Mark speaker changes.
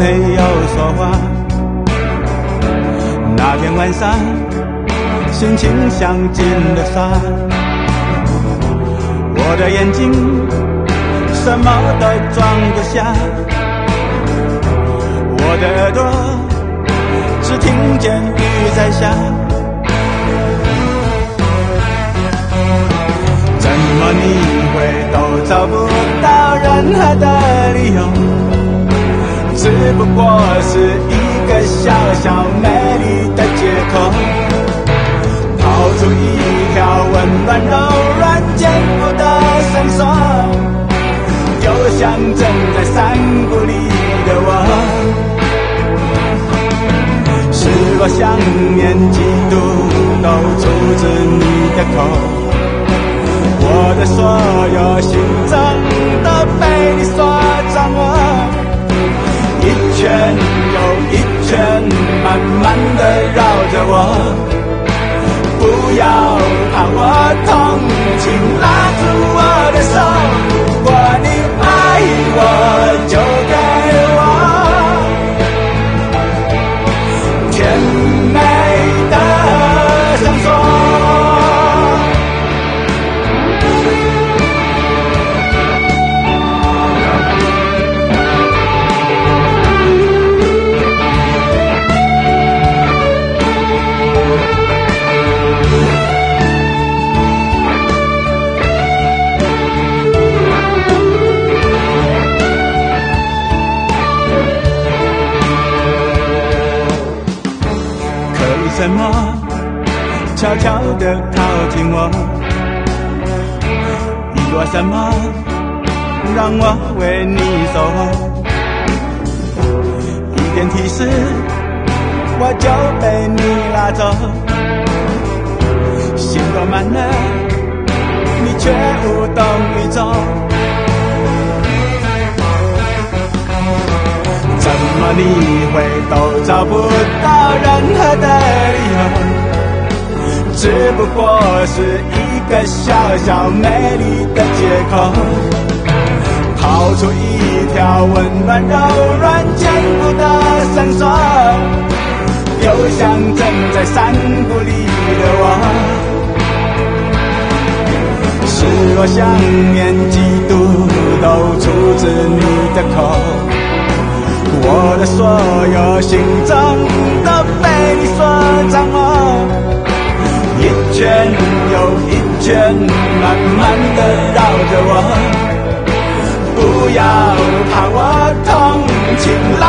Speaker 1: 没有说话。那天晚上，心情像进了沙，我的眼睛什么都装不下，我的耳朵只听见雨在下。怎么你会都找不到任何的理由，只不过是一个小小美丽的借口，抛出一条温暖柔软坚固的绳索，就像正在山谷里的我。是我想念嫉妒都出自你的口，我的所有心脏都被你所掌握，一圈又一圈慢慢地绕着我，不要怕我痛，请拉住我的手，如果你爱我就给我甜美的绳索。什么悄悄地靠近我，遗落什么让我为你守候，一点提示我就被你拉走，心都满了你却无动于衷，怎么你会都找不到任何的理由，只不过是一个小小美丽的借口，抛出一条温暖柔软坚固的绳索，就像正在山谷里的我。是我想念嫉妒都出自你的口，我的所有心脏都被你所掌握，一圈又一圈慢慢地绕着我，不要怕我痛，请